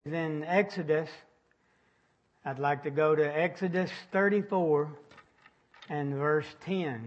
In Exodus, I'd like to go to Exodus 34 and verse 10.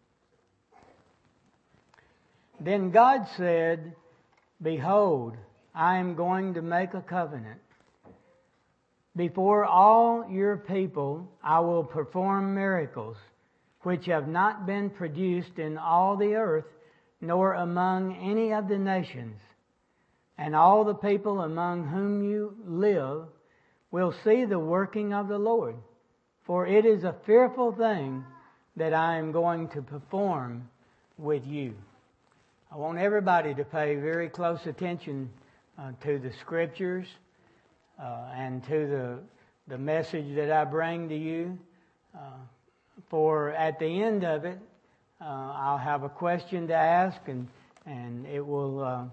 Then God said, "Behold, I am going to make a covenant. Before all your people I will perform miracles, which have not been produced in all the earth, nor among any of the nations. And all the people among whom you live will see the working of the Lord. For it is a fearful thing that I am going to perform with you." I want everybody to pay very close attention to the Scriptures and to the message that I bring to you. For at the end of it, I'll have a question to ask, and it will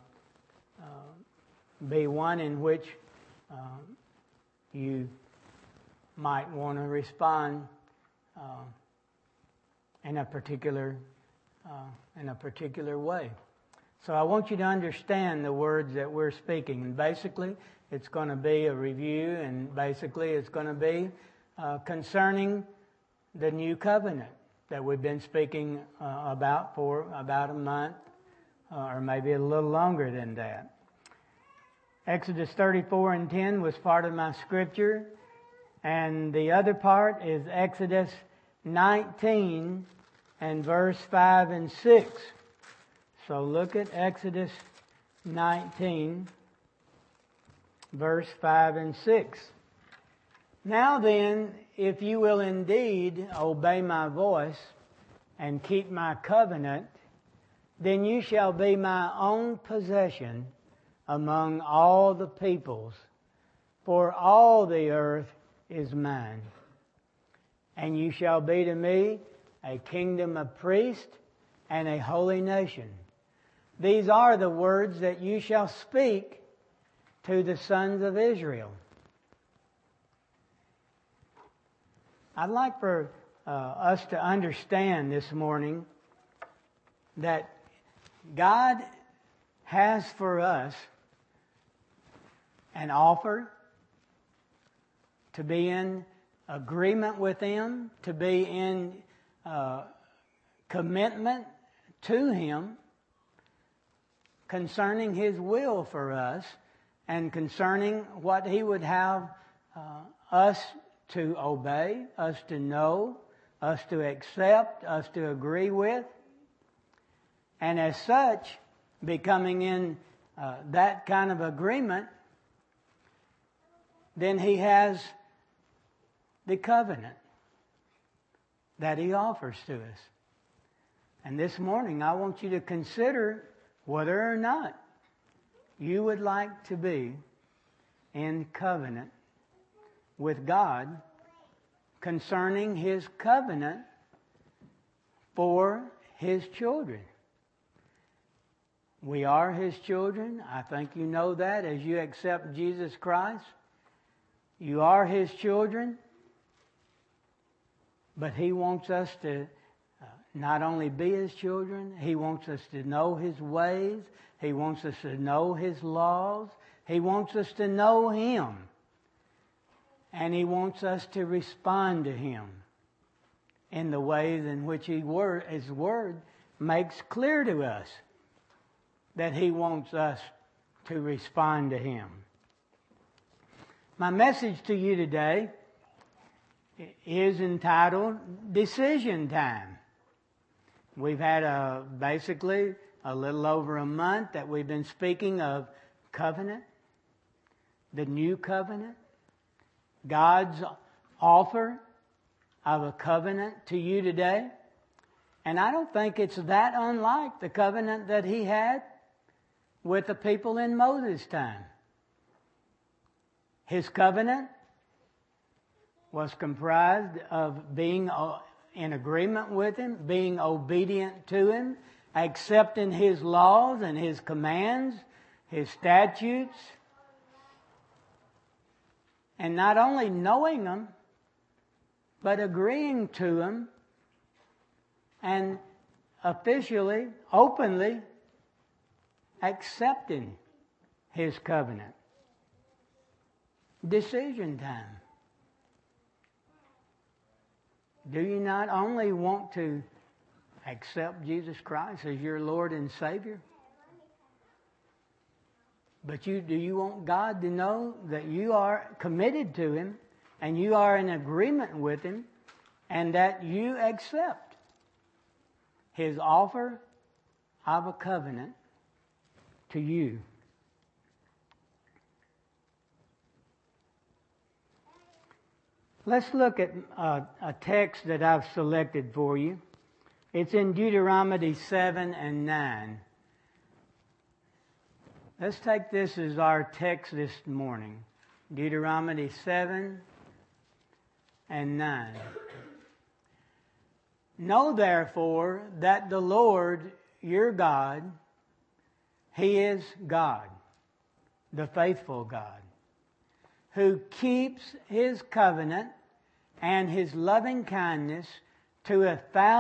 be one in which you might want to respond in a particular way. So I want you to understand the words that we're speaking. And basically, it's going to be a review, and basically it's going to be concerning the new covenant that we've been speaking about for about a month, or maybe a little longer than that. Exodus 34 and 10 was part of my scripture, and the other part is Exodus 19 and verse 5 and 6. So look at Exodus 19, verse 5 and 6. "Now then, if you will indeed obey my voice and keep my covenant, then you shall be my own possession among all the peoples, for all the earth is mine. And you shall be to me a kingdom of priests and a holy nation. These are the words that you shall speak to the sons of Israel." I'd like for us to understand this morning that God has for us an offer to be in agreement with Him, to be in commitment to Him concerning His will for us and concerning what He would have us to obey, us to know, us to accept, us to agree with. And as such, becoming in that kind of agreement, then He has the covenant that He offers to us. And this morning I want you to consider whether or not you would like to be in covenant with God concerning His covenant for His children. We are His children. I think you know that as you accept Jesus Christ. You are His children. But He wants us to not only be His children, He wants us to know His ways. He wants us to know His laws. He wants us to know Him. And He wants us to respond to Him in the ways in which His Word makes clear to us that He wants us to respond to Him. My message to you today is entitled Decision Time. We've had basically a little over a month that we've been speaking of covenant, the new covenant, God's offer of a covenant to you today. And I don't think it's that unlike the covenant that He had with the people in Moses' time. His covenant was comprised of being in agreement with Him, being obedient to Him, accepting His laws and His commands, His statutes, and not only knowing them, but agreeing to them and officially, openly accepting His covenant. decision time. Do you not only want to accept Jesus Christ as your Lord and Savior, but do you want God to know that you are committed to Him and you are in agreement with Him and that you accept His offer of a covenant to you? Let's look at a text that I've selected for you. It's in Deuteronomy 7 and 9. Let's take this as our text this morning. Deuteronomy 7 and 9. Know therefore that the Lord your God, He is God, the faithful God, who keeps His covenant and His loving kindness to the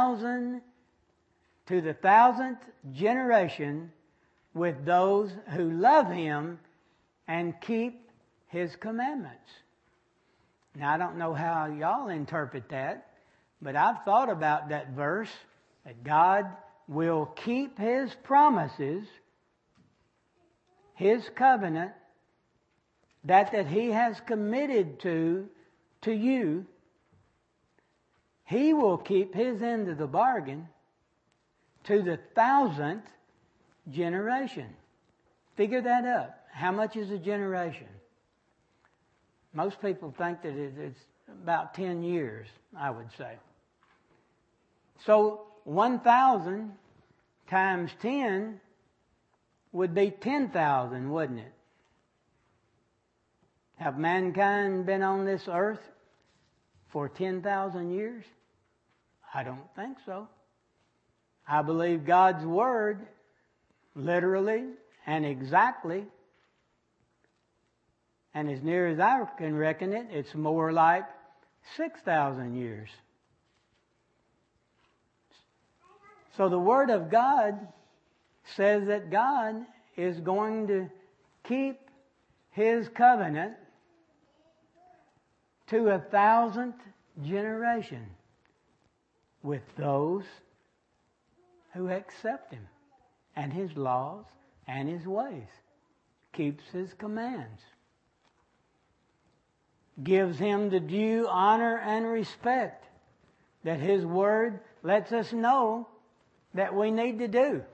thousandth generation with those who love Him and keep His commandments. Now, I don't know how y'all interpret that, but I've thought about that verse, that God will keep His promises, His covenant, that He has committed to you. He will keep His end of the bargain to the 1,000th generation. Figure that up. How much is a generation? Most people think that it's about 10 years, I would say. So 1,000 times 10 would be 10,000, wouldn't it? Have mankind been on this earth for 10,000 years? I don't think so. I believe God's Word, literally and exactly, and as near as I can reckon it, it's more like 6,000 years. So the Word of God says that God is going to keep His covenant to 1,000th generation with those who accept Him and His laws and His ways. Keeps His commands. Gives Him the due honor and respect that His Word lets us know that we need to do.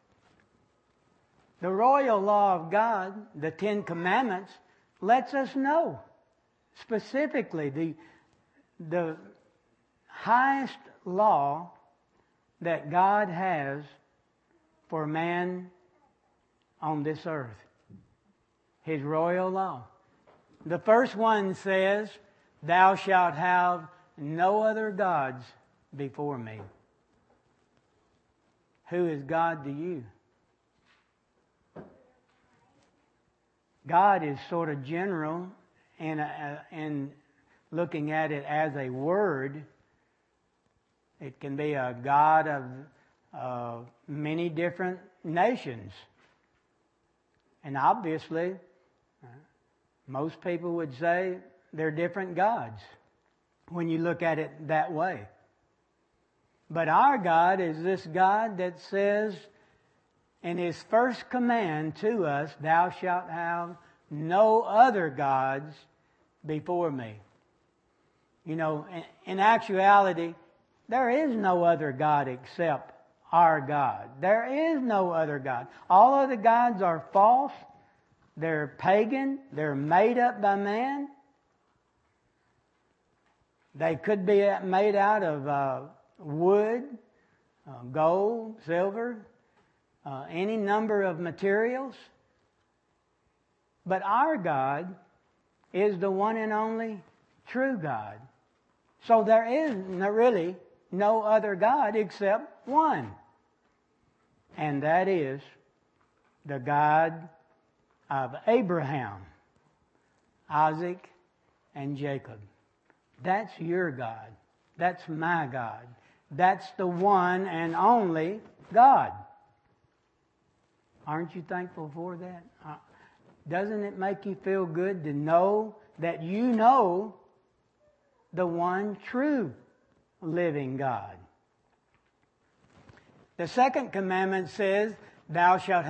The royal law of God, the 10 Commandments, lets us know specifically the highest law that God has for man on this earth. His royal law. The first one says, "Thou shalt have no other gods before me." Who is God to you? God is sort of general in looking at it as a word. It can be a God of many different nations. And obviously, most people would say they're different gods when you look at it that way. But our God is this God that says in His first command to us, "Thou shalt have no other gods before me." You know, in actuality, there is no other God except our God. There is no other God. All other gods are false. They're pagan. They're made up by man. They could be made out of wood, gold, silver, any number of materials. But our God is the one and only true God. So there is really no other God except one. And that is the God of Abraham, Isaac, and Jacob. That's your God. That's my God. That's the one and only God. Aren't you thankful for that? Doesn't it make you feel good to know that you know the one true living God. The second commandment says, Thou shalt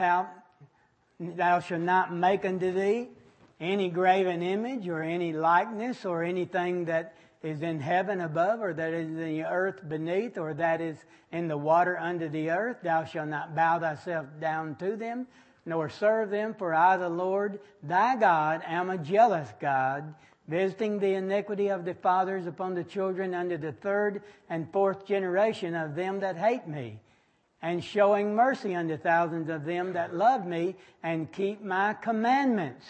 not make unto thee any graven image or any likeness or anything that is in heaven above or that is in the earth beneath or that is in the water under the earth. Thou shalt not bow thyself down to them nor serve them, for I, the Lord thy God, am a jealous God, visiting the iniquity of the fathers upon the children unto the third and fourth generation of them that hate me, and showing mercy unto thousands of them that love me and keep my commandments.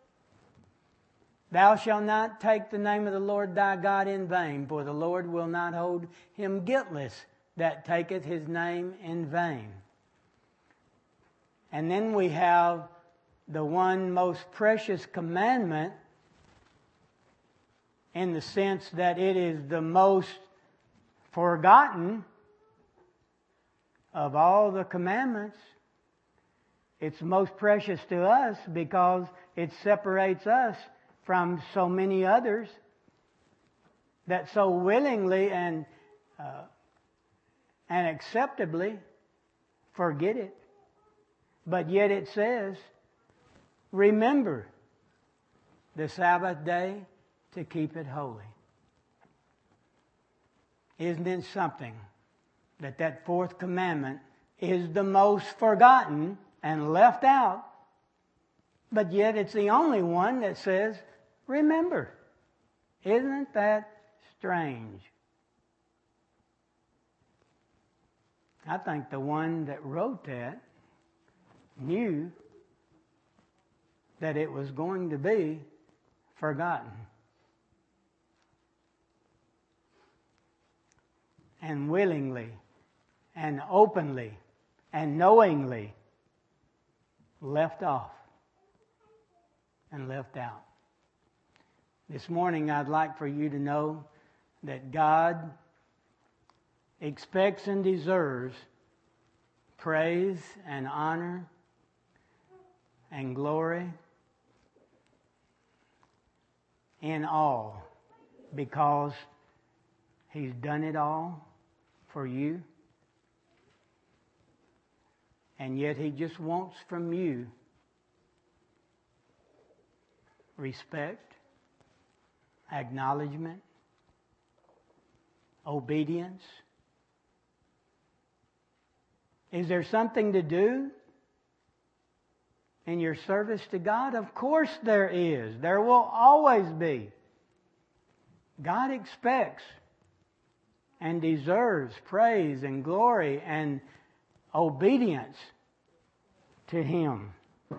Thou shalt not take the name of the Lord thy God in vain, for the Lord will not hold him guiltless that taketh his name in vain. And then we have the one most precious commandment, in the sense that it is the most forgotten of all the commandments. It's most precious to us because it separates us from so many others that so willingly and acceptably forget it. But yet it says, remember the Sabbath day to keep it holy. Isn't it something that fourth commandment is the most forgotten and left out, but yet it's the only one that says, remember. Isn't that strange? I think the one that wrote that knew that it was going to be forgotten. And willingly and openly and knowingly left off and left out. This morning I'd like for you to know that God expects and deserves praise and honor and glory in all, because He's done it all for you. And yet He just wants from you respect, acknowledgement, obedience. Is there something to do in your service to God? Of course there is. There will always be. God expects and deserves praise and glory and obedience to Him.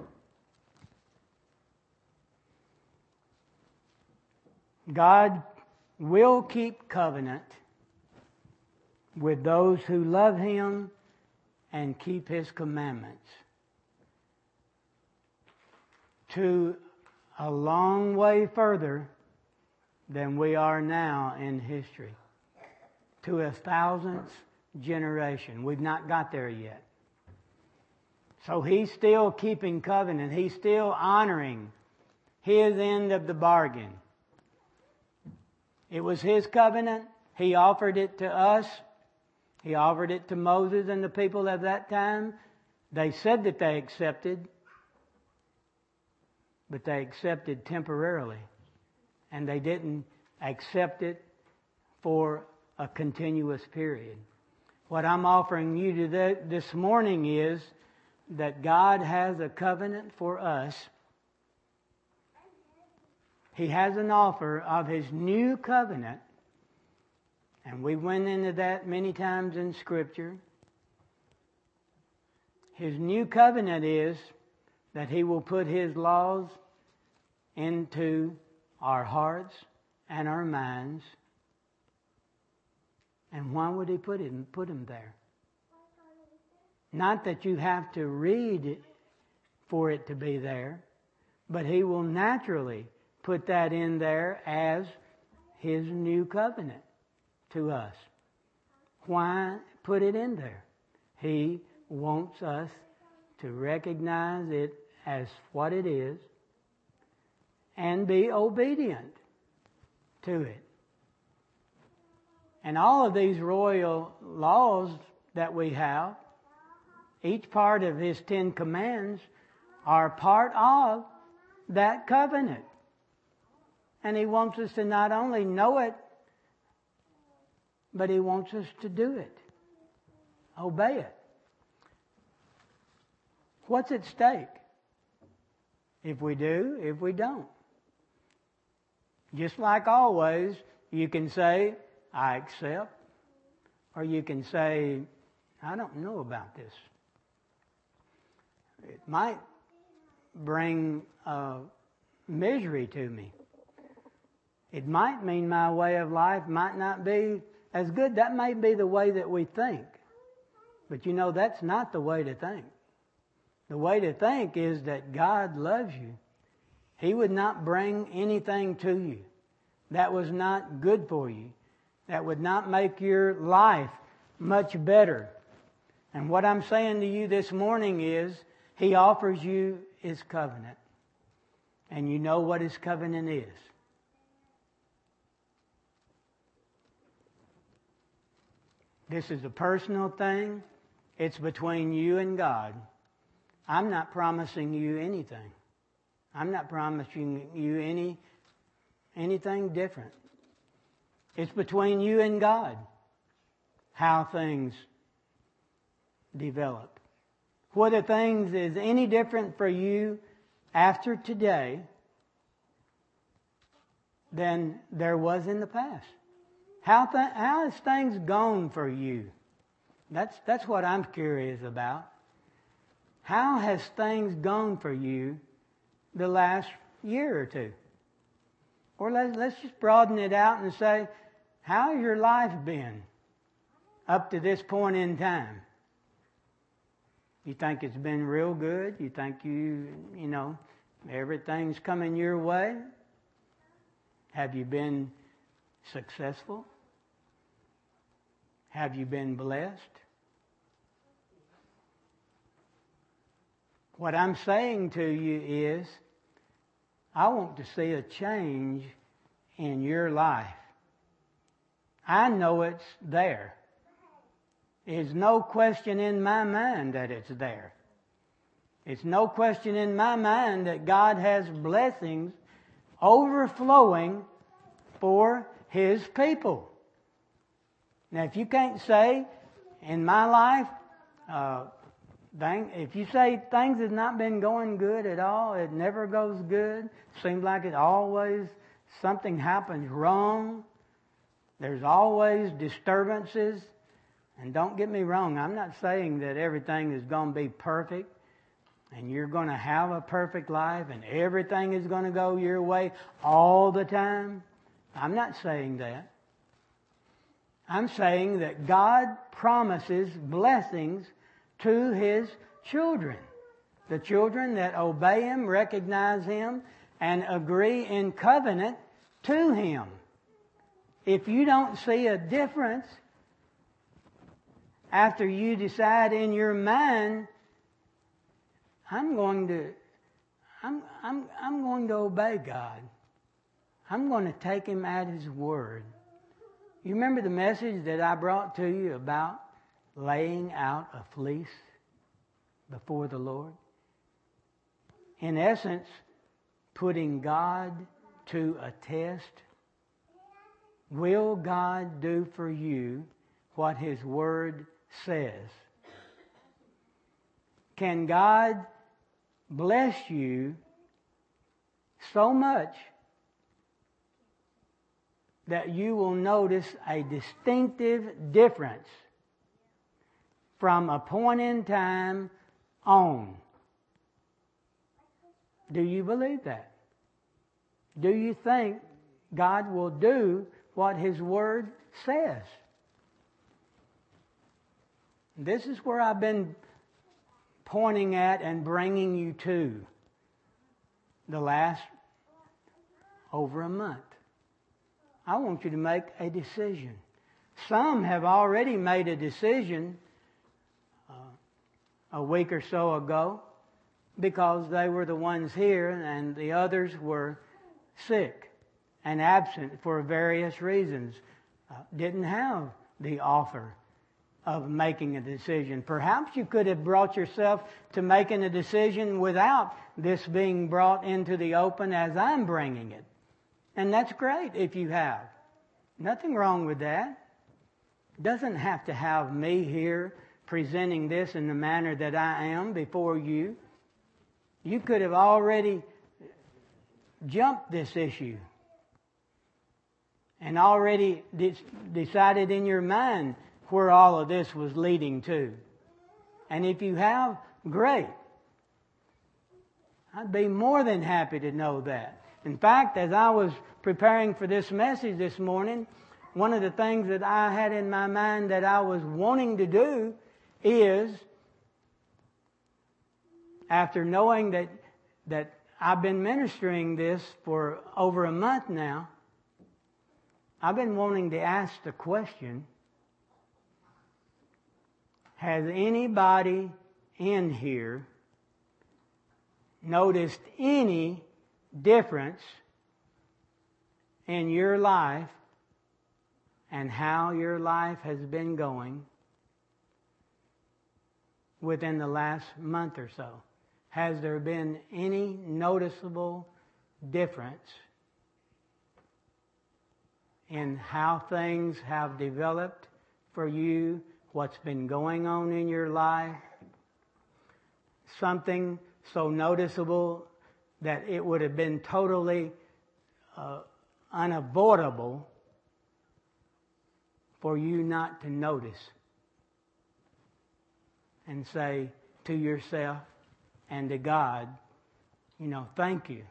God will keep covenant with those who love Him and keep His commandments, to a long way further than we are now in history, to 1,000th generation. We've not got there yet. So He's still keeping covenant. He's still honoring His end of the bargain. It was His covenant. He offered it to us. He offered it to Moses and the people of that time. They said that they accepted, but they accepted temporarily. And they didn't accept it for a continuous period. What I'm offering you this morning is that God has a covenant for us. He has an offer of His new covenant. And we went into that many times in Scripture. His new covenant is that He will put His laws into our hearts and our minds. And why would He put them there? Not that you have to read for it to be there, but He will naturally put that in there as His new covenant to us. Why put it in there? He wants us to recognize it as what it is and be obedient to it. And all of these royal laws that we have, each part of His 10 commands, are part of that covenant. And He wants us to not only know it, but He wants us to do it. Obey it. What's at stake? If we do, if we don't. Just like always, you can say, I accept, or you can say, I don't know about this. It might bring misery to me. It might mean my way of life might not be as good. That may be the way that we think. But you know, that's not the way to think. The way to think is that God loves you. He would not bring anything to you that was not good for you, that would not make your life much better. And what I'm saying to you this morning is, He offers you His covenant. And you know what His covenant is. This is a personal thing. It's between you and God. I'm not promising you anything. I'm not promising you anything different. It's between you and God how things develop. Whether things is any different for you after today than there was in the past. How has things gone for you? That's what I'm curious about. How has things gone for you the last year or two? Or let's just broaden it out and say, how has your life been up to this point in time? You think it's been real good? You think you know, everything's coming your way? Have you been successful? Have you been blessed? What I'm saying to you is, I want to see a change in your life. I know it's there. There's no question in my mind that it's there. It's no question in my mind that God has blessings overflowing for His people. Now, if you can't say, in my life, if you say things have not been going good at all, it never goes good, seems like it always, something happens wrong, there's always disturbances, and don't get me wrong, I'm not saying that everything is going to be perfect, and you're going to have a perfect life, and everything is going to go your way all the time. I'm not saying that. I'm saying that God promises blessings to His children. The children that obey Him, recognize Him, and agree in covenant to Him. If you don't see a difference after you decide in your mind, I'm going to obey God. I'm going to take Him at His word. You remember the message that I brought to you about laying out a fleece before the Lord? In essence, putting God to a test. Will God do for you what His Word says? Can God bless you so much that you will notice a distinctive difference from a point in time on? Do you believe that? Do you think God will do what His Word says? This is where I've been pointing at and bringing you to the last over a month. I want you to make a decision. Some have already made a decision a week or so ago because they were the ones here and the others were sick and absent for various reasons, didn't have the offer of making a decision. Perhaps you could have brought yourself to making a decision without this being brought into the open as I'm bringing it. And that's great if you have. Nothing wrong with that. Doesn't have to have me here presenting this in the manner that I am before you. You could have already jumped this issue and already decided in your mind where all of this was leading to. And if you have, great. I'd be more than happy to know that. In fact, as I was preparing for this message this morning, one of the things that I had in my mind that I was wanting to do is, after knowing that I've been ministering this for over a month now, I've been wanting to ask the question, has anybody in here noticed any difference in your life and how your life has been going within the last month or so? Has there been any noticeable difference in how things have developed for you, what's been going on in your life? Something so noticeable that it would have been totally unavoidable for you not to notice and say to yourself and to God, thank you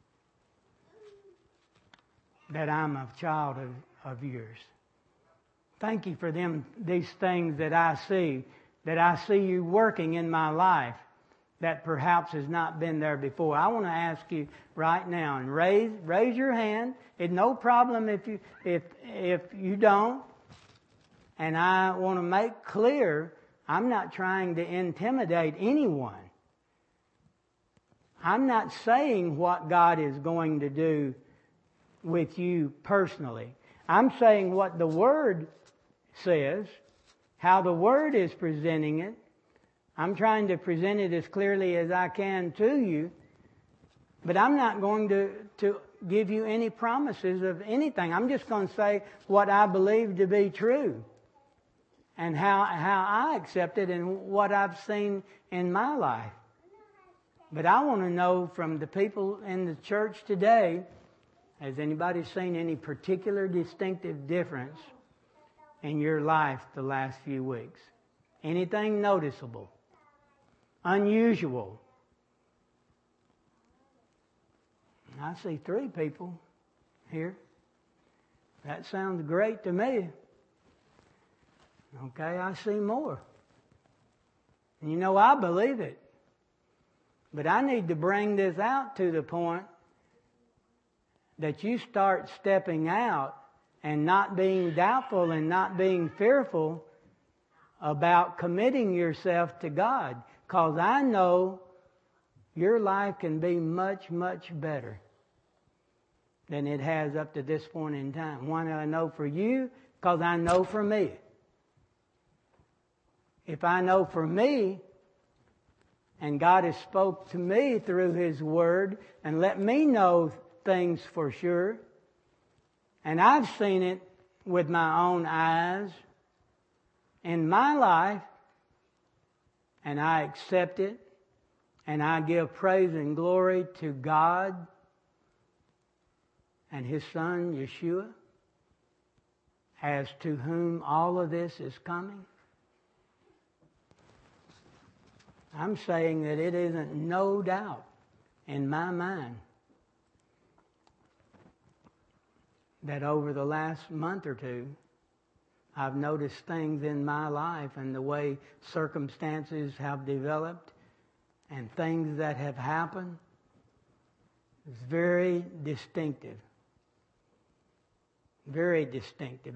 that I'm a child of yours. Thank you for these things that I see you working in my life that perhaps has not been there before. I want to ask you right now, and raise your hand. It's no problem if you don't. And I want to make clear, I'm not trying to intimidate anyone. I'm not saying what God is going to do with you personally. I'm saying what the Word says, how the Word is presenting it. I'm trying to present it as clearly as I can to you, but I'm not going to give you any promises of anything. I'm just going to say what I believe to be true and how I accept it and what I've seen in my life. But I want to know from the people in the church today, has anybody seen any particular distinctive difference in your life the last few weeks? Anything noticeable? Unusual? I see 3 people here. That sounds great to me. Okay, I see more. And I believe it. But I need to bring this out to the point that you start stepping out and not being doubtful and not being fearful about committing yourself to God. Because I know your life can be much, much better than it has up to this point in time. Why do I know for you? Because I know for me. If I know for me, and God has spoke to me through His Word and let me know things for sure, and I've seen it with my own eyes in my life, and I accept it, and I give praise and glory to God and His Son, Yeshua, as to whom all of this is coming. I'm saying that it isn't no doubt in my mind that over the last month or two, I've noticed things in my life and the way circumstances have developed and things that have happened. It's very distinctive. Very distinctive.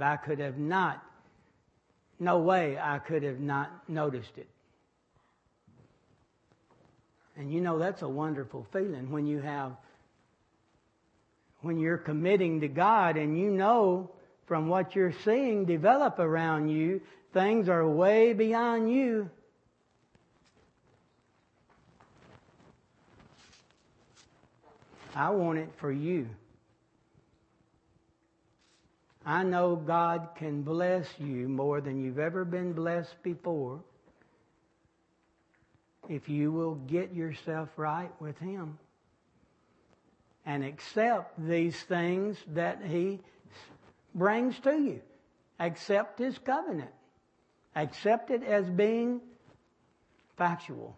No way I could have not noticed it. And that's a wonderful feeling when you have when you're committing to God and you know from what you're seeing develop around you, things are way beyond you. I want it for you. I know God can bless you more than you've ever been blessed before if you will get yourself right with Him and accept these things that He brings to you. Accept His covenant. Accept it as being factual.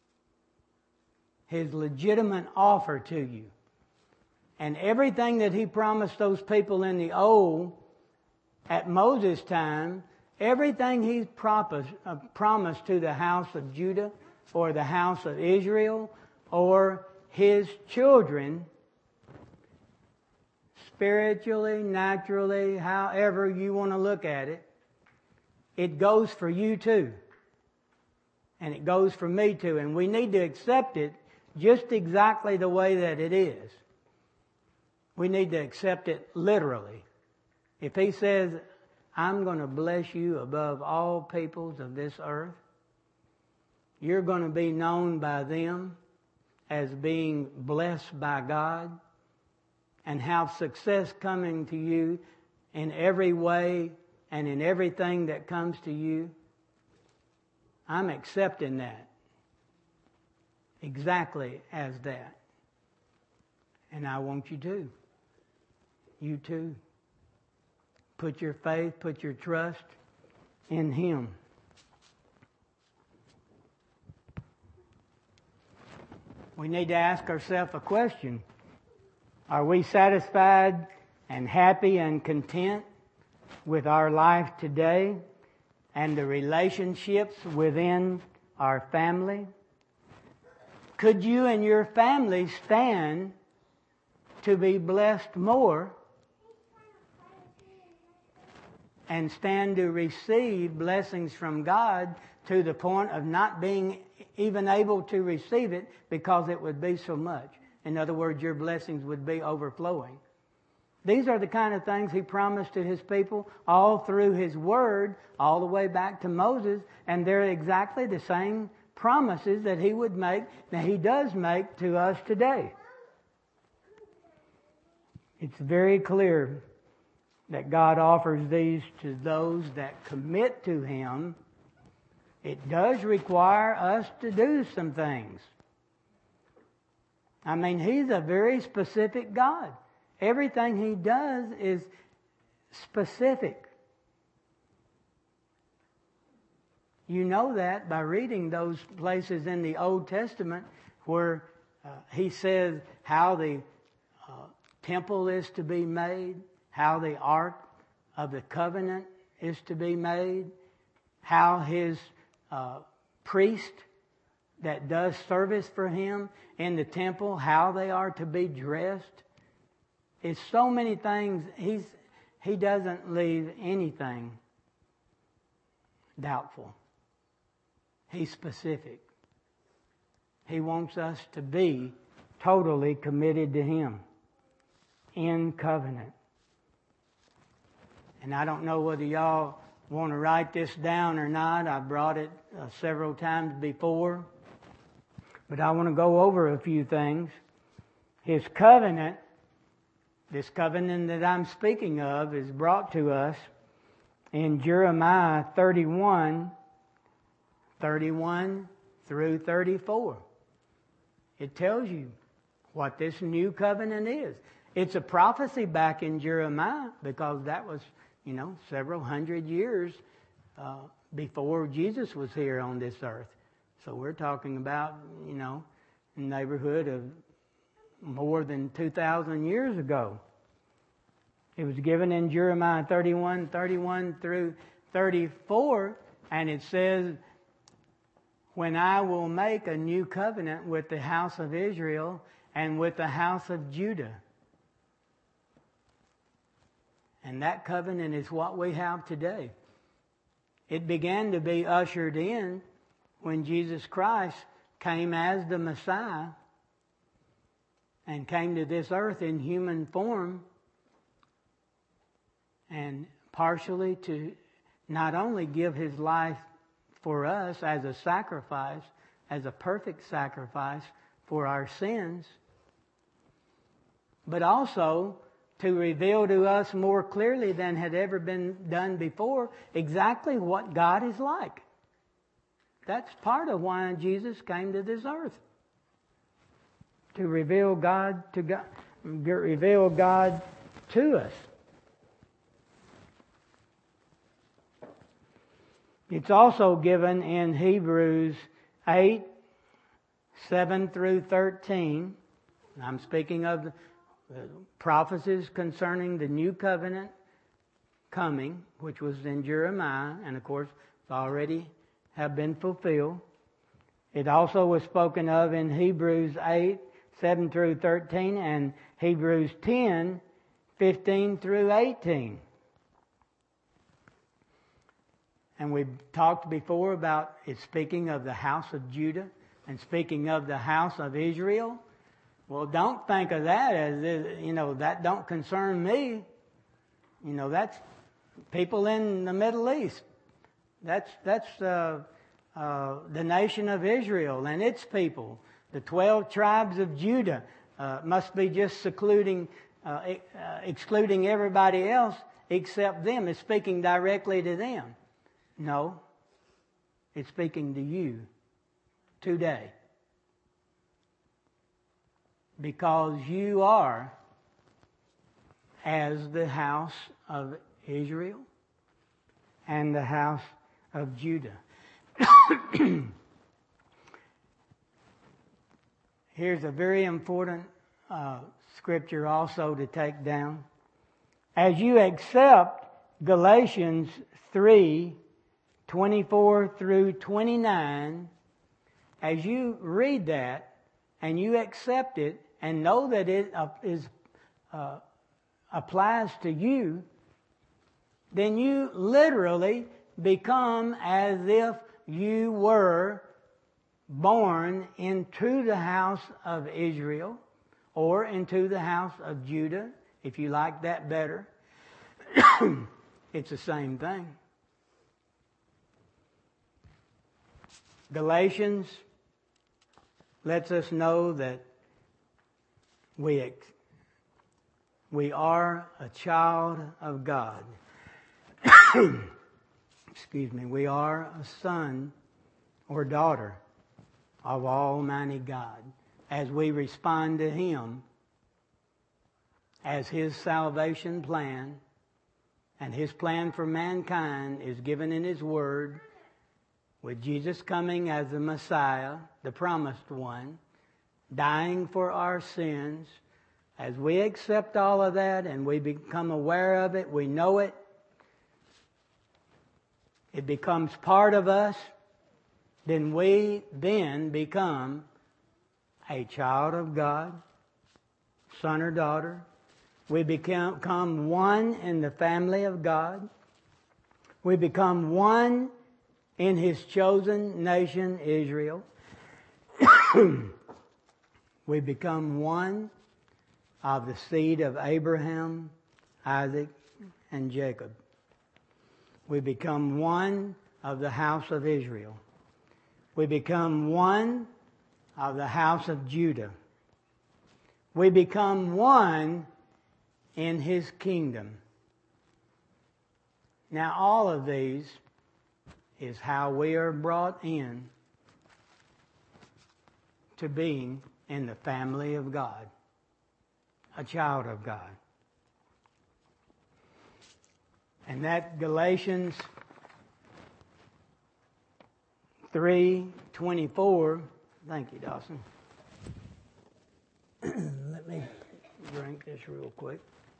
His legitimate offer to you. And everything that He promised those people in the old, at Moses' time, everything He promised to the house of Judah or the house of Israel or His children, spiritually, naturally, however you want to look at it, it goes for you too. And it goes for me too. And we need to accept it just exactly the way that it is. We need to accept it literally. If He says, I'm going to bless you above all peoples of this earth, you're going to be known by them as being blessed by God and have success coming to you in every way and in everything that comes to you, I'm accepting that exactly as that. And I want you to. You too. Put your faith, put your trust in Him. We need to ask ourselves a question. Are we satisfied and happy and content with our life today and the relationships within our family? Could you and your family stand to be blessed more and stand to receive blessings from God to the point of not being even able to receive it because it would be so much? In other words, your blessings would be overflowing. These are the kind of things He promised to His people all through His Word, all the way back to Moses, and they're exactly the same promises that He would make, that He does make to us today. It's very clear that God offers these to those that commit to Him. It does require us to do some things. I mean, He's a very specific God. Everything He does is specific. You know that by reading those places in the Old Testament where He says how the temple is to be made, how the Ark of the Covenant is to be made, how His priest that does service for Him in the temple, how they are to be dressed. It's so many things. He doesn't leave anything doubtful. He's specific. He wants us to be totally committed to Him in covenant. And I don't know whether y'all want to write this down or not. I brought it several times before. But I want to go over a few things. His covenant, this covenant that I'm speaking of, is brought to us in Jeremiah 31 through 34. It tells you what this new covenant is. It's a prophecy back in Jeremiah because that was, several hundred years before Jesus was here on this earth. So we're talking about, a neighborhood of more than 2,000 years ago. It was given in Jeremiah 31 through 34, and it says, when I will make a new covenant with the house of Israel and with the house of Judah. And that covenant is what we have today. It began to be ushered in when Jesus Christ came as the Messiah and came to this earth in human form, and partially to not only give His life for us as a sacrifice, as a perfect sacrifice for our sins, but also to reveal to us more clearly than had ever been done before exactly what God is like. That's part of why Jesus came to this earth. To reveal God to us. It's also given in Hebrews 8, 7 through 13. I'm speaking of the prophecies concerning the new covenant coming, which was in Jeremiah, and of course already have been fulfilled. It also was spoken of in Hebrews 8, 7 through 13, and Hebrews 10, 15 through 18. And we've talked before about it speaking of the house of Judah and speaking of the house of Israel. Well, don't think of that as, that don't concern me. That's people in the Middle East. That's the nation of Israel and its people. The 12 tribes of Judah must be just excluding everybody else except them. It's speaking directly to them. No, it's speaking to you today. Because you are as the house of Israel and the house of Judah. Here's a very important scripture also to take down. As you accept Galatians 3, 24 through 29, as you read that and you accept it and know that it applies to you, then you literally become as if you were born into the house of Israel or into the house of Judah, if you like that better. It's the same thing. Galatians lets us know that we are a child of God. Excuse me. We are a son or daughter of Almighty God as we respond to Him as His salvation plan, and His plan for mankind is given in His Word, with Jesus coming as the Messiah, the promised one, dying for our sins. As we accept all of that and we become aware of it, we know it, it becomes part of us, then we become a child of God, son or daughter. We become one in the family of God. We become one in His chosen nation, Israel. We become one of the seed of Abraham, Isaac, and Jacob. We become one of the house of Israel. We become one of the house of Judah. We become one in His kingdom. Now, all of these is how we are brought in to being in the family of God, a child of God. And that Galatians 3:24, thank you, Dawson. Let me drink this real quick.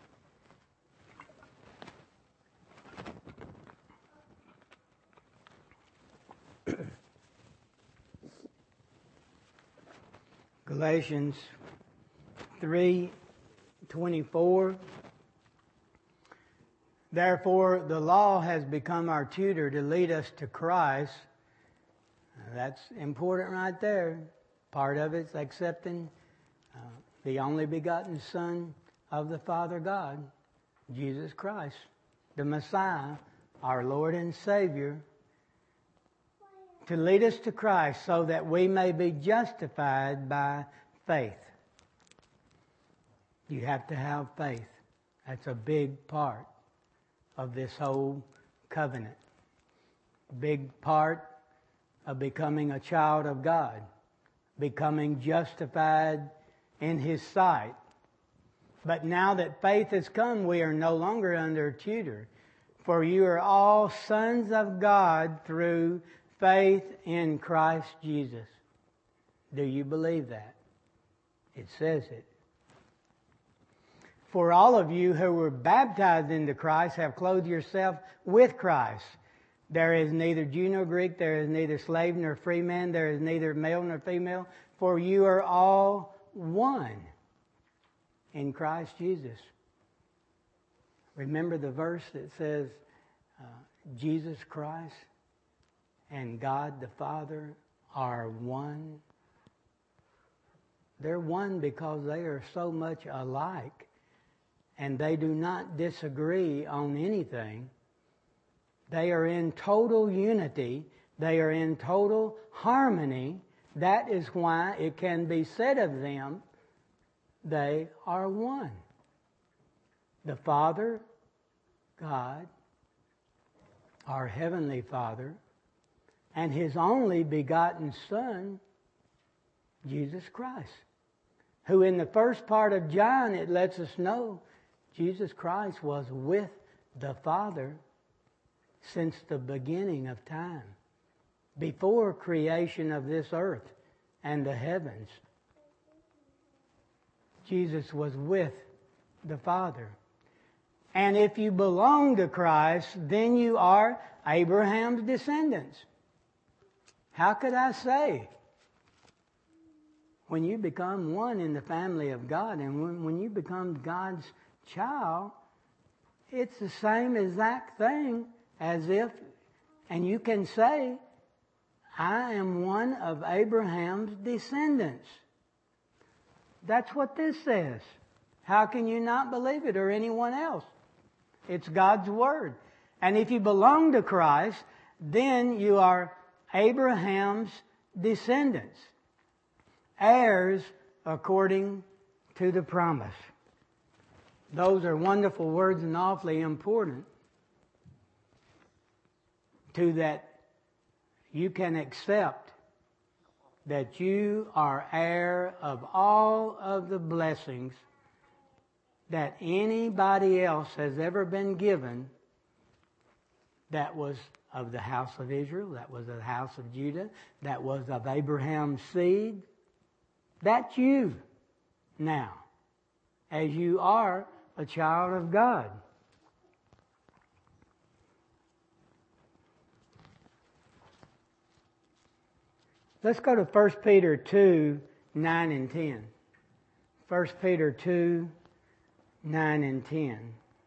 Galatians 3:24. Therefore, the law has become our tutor to lead us to Christ. That's important right there. Part of it's accepting the only begotten Son of the Father God, Jesus Christ, the Messiah, our Lord and Savior, to lead us to Christ so that we may be justified by faith. You have to have faith. That's a big part of this whole covenant. Big part of becoming a child of God, becoming justified in His sight. But now that faith has come, we are no longer under tutor. For you are all sons of God through faith in Christ Jesus. Do you believe that? It says it. For all of you who were baptized into Christ have clothed yourself with Christ. There is neither Jew nor Greek, there is neither slave nor free man, there is neither male nor female, for you are all one in Christ Jesus. Remember the verse that says, Jesus Christ and God the Father are one? They're one because they are so much alike, and they do not disagree on anything. They are in total unity. They are in total harmony. That is why it can be said of them, they are one. The Father, God, our Heavenly Father, and His only begotten Son, Jesus Christ, who in the first part of John, it lets us know Jesus Christ was with the Father since the beginning of time, before creation of this earth and the heavens. Jesus was with the Father. And if you belong to Christ, then you are Abraham's descendants. How could I say? When you become one in the family of God, and when you become God's child, it's the same exact thing as if, and you can say, I am one of Abraham's descendants. That's what this says. How can you not believe it, or anyone else? It's God's Word. And if you belong to Christ, then you are Abraham's descendants, heirs according to the promise. Those are wonderful words and awfully important, to that you can accept that you are heir of all of the blessings that anybody else has ever been given that was of the house of Israel, that was of the house of Judah, that was of Abraham's seed. That's you now, as you are a child of God. Let's go to 1 Peter 2, 9 and 10. 1 Peter 2, 9 and 10.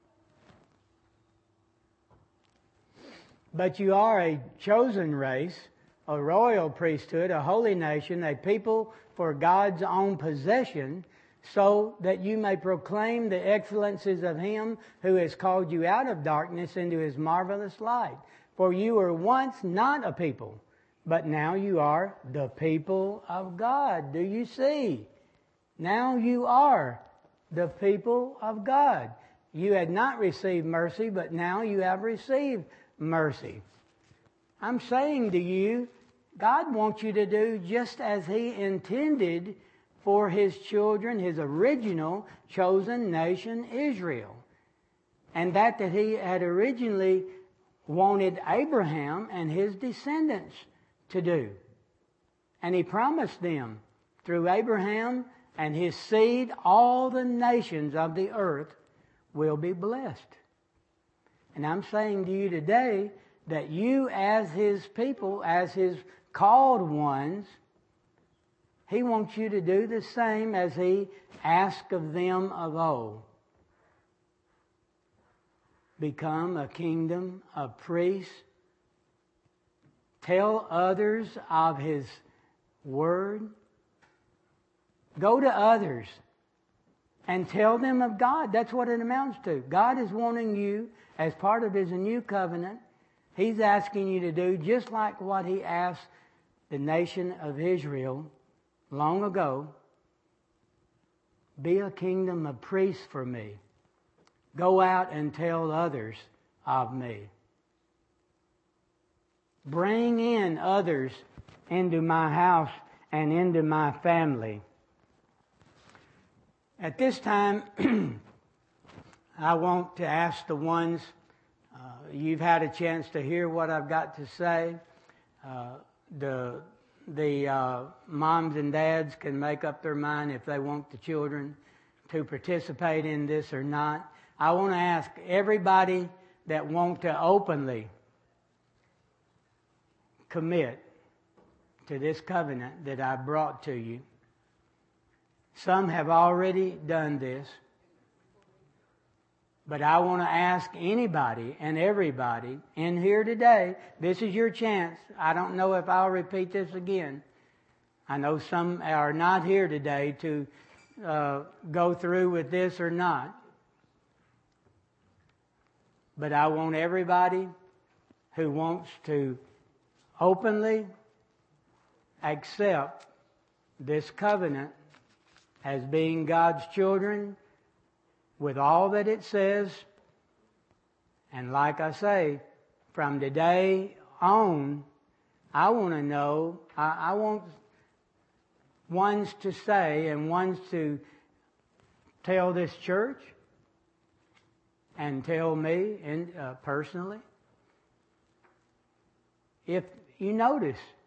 But you are a chosen race, a royal priesthood, a holy nation, a people for God's own possession, so that you may proclaim the excellencies of Him who has called you out of darkness into His marvelous light. For you were once not a people, but now you are the people of God. Do you see? Now you are the people of God. You had not received mercy, but now you have received mercy. I'm saying to you, God wants you to do just as He intended for His children, His original chosen nation, Israel. And that He had originally wanted Abraham and his descendants to do. And He promised them, through Abraham and his seed, all the nations of the earth will be blessed. And I'm saying to you today that you, as His people, as His called ones, He wants you to do the same as He asked of them of old. Become a kingdom of priests. Tell others of His Word. Go to others and tell them of God. That's what it amounts to. God is wanting you, as part of His new covenant, He's asking you to do just like what He asked the nation of Israel long ago. Be a kingdom of priests for me. Go out and tell others of me. Bring in others into my house and into my family. At this time, I want to ask the ones, you've had a chance to hear what I've got to say. The moms and dads can make up their mind if they want the children to participate in this or not. I want to ask everybody that want to openly commit to this covenant that I brought to you. Some have already done this. But I want to ask anybody and everybody in here today, this is your chance. I don't know if I'll repeat this again. I know some are not here today to go through with this or not. But I want everybody who wants to openly accept this covenant as being God's children with all that it says. And like I say, from today on, I want to know, I want ones to say and ones to tell this church and tell me personally. If you notice,